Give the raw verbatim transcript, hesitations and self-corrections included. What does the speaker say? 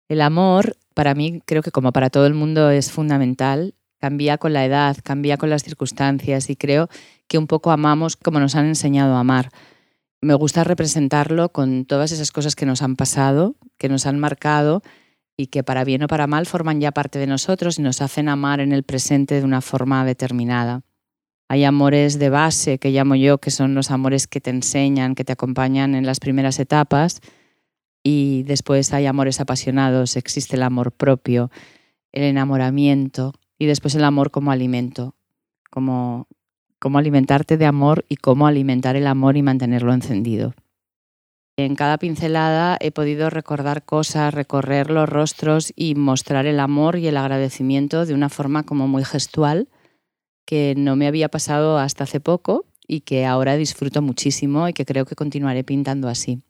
El amor, para mí, creo que como para todo el mundo es fundamental. Cambia con la edad, cambia con las circunstancias y creo que un poco amamos como nos han enseñado a amar. Me gusta representarlo con todas esas cosas que nos han pasado, que nos han marcado y que para bien o para mal forman ya parte de nosotros y nos hacen amar en el presente de una forma determinada. Hay amores de base, que llamo yo, que son los amores que te enseñan, que te acompañan en las primeras etapas, y después hay amores apasionados, existe el amor propio, el enamoramiento y después el amor como alimento, como, como alimentarte de amor y cómo alimentar el amor y mantenerlo encendido. En cada pincelada he podido recordar cosas, recorrer los rostros y mostrar el amor y el agradecimiento de una forma como muy gestual, que no me había pasado hasta hace poco y que ahora disfruto muchísimo y que creo que continuaré pintando así.